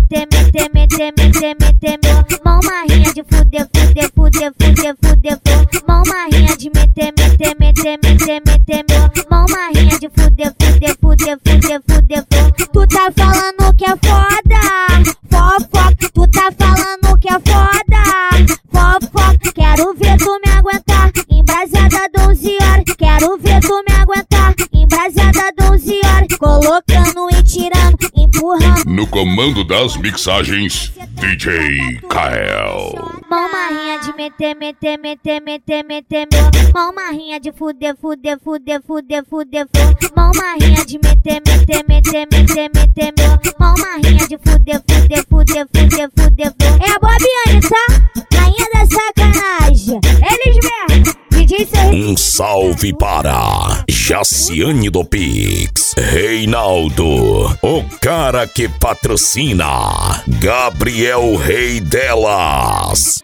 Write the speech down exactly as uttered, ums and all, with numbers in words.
meter, meter, meter, meter, meter, meter. Mão marrinha de fuder, fuder, fuder, fuder, fuder, fuder. Mão marrinha de meter, meter, meter, meter, meter, meter. Mão marrinha de fuder, fuder, fuder, fuder, fuder, fuder. Tu tá falando que é foda, fofoca. Tu tá falando que é foda, fofoca. Quero ver tu me aguentar, embrasada doze horas. Quero ver tu me aguentar, embrasada doze horas. Colocando e tirando, empurrando. No comando das mixagens, D J Kael. Mão marrinha de meter, meter, meter, meter, meter, meter. Mão marrinha de fuder, fuder, fuder, fuder, fuder, fuder. Mão marrinha de meter, meter, meter, meter, meter, meter. Mão marrinha de fuder, fuder, fuder, fuder, fuder, fuder. É a Bobiane, tá? Rainha da sacanagem. Eles mesmo. D J Sorriso. Um salve para Jaciane do Pix, Reinaldo, o cara que patrocina, Gabriel Rei delas.